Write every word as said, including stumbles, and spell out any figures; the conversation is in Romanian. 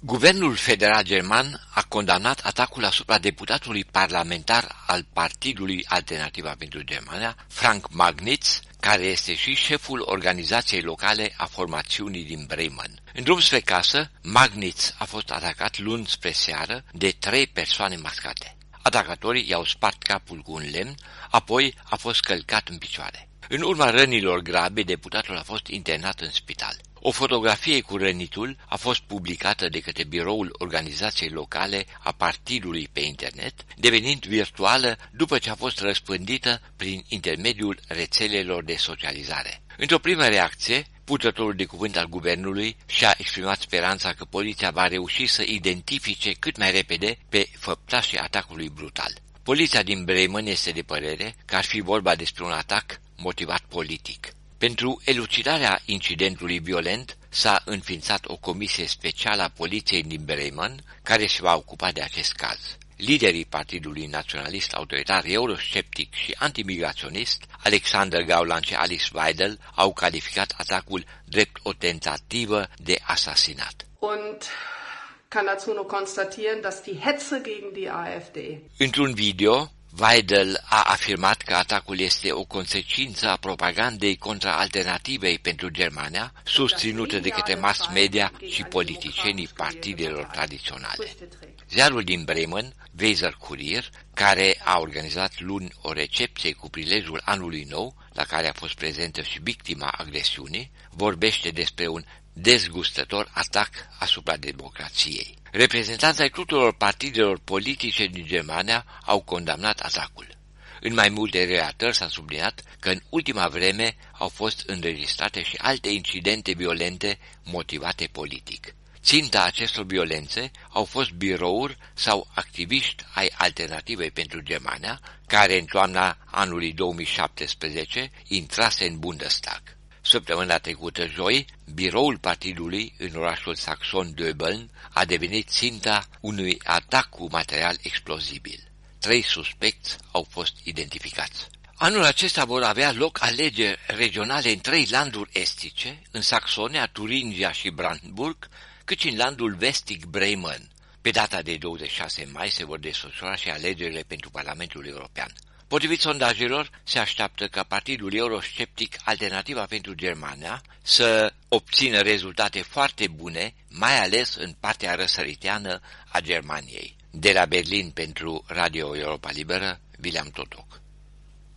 Guvernul federal german a condamnat atacul asupra deputatului parlamentar al Partidului Alternativa pentru Germania, Frank Magnitz, care este și șeful organizației locale a formațiunii din Bremen. În drum spre casă, Magnitz a fost atacat luni spre seară de trei persoane mascate. Atacatorii i-au spart capul cu un lemn, apoi a fost călcat în picioare. În urma rănilor grave, deputatul a fost internat în spital. O fotografie cu rănitul a fost publicată de către biroul organizației locale a partidului pe internet, devenind virtuală după ce a fost răspândită prin intermediul rețelelor de socializare. Într-o primă reacție, purtătorul de cuvânt al guvernului și-a exprimat speranța că poliția va reuși să identifice cât mai repede pe făptașii atacului brutal. Poliția din Bremen este de părere că ar fi vorba despre un atac motivat politic. Pentru elucidarea incidentului violent s-a înființat o comisie specială a poliției din Bremen care se va ocupa de acest caz. Liderii Partidului Naționalist Autoritar Eurosceptic și Antimigraționist, Alexander Gauland și Alice Weidel, au calificat atacul drept o tentativă de asasinat. Und kann dazu nur constatieren, dass die Hetze gegen die AfD. Într-un video, Weidel a afirmat că atacul este o consecință a propagandei contra alternativei pentru Germania, susținută de către mass media și politicienii partidelor tradiționale. Ziarul din Bremen, Weser Kurier, care a organizat luni o recepție cu prilejul anului nou, la care a fost prezentă și victima agresiunii, vorbește despre un dezgustător atac asupra democrației. Reprezentanții ai tuturor partidelor politice din Germania au condamnat atacul. În mai multe relatări s-a subliniat că în ultima vreme au fost înregistrate și alte incidente violente motivate politic. Ținta acestor violențe au fost birouri sau activiști ai Alternativei pentru Germania, care în toamna anului două mii șaptesprezece intrase în Bundestag. Săptămâna trecută, joi, biroul partidului în orașul Saxon-Döbeln a devenit ținta unui atac cu material explozibil. Trei suspecți au fost identificați. Anul acesta vor avea loc alegeri regionale în trei landuri estice, în Saxonia, Turingia și Brandenburg, cât și în landul vestic Bremen. Pe data de douăzeci și șase mai se vor desfășura și alegerile pentru Parlamentul European. Potrivit sondajelor, se așteaptă ca partidul eurosceptic Alternativa pentru Germania să obțină rezultate foarte bune, mai ales în partea răsăriteană a Germaniei. De la Berlin pentru Radio Europa Liberă, William Totoc.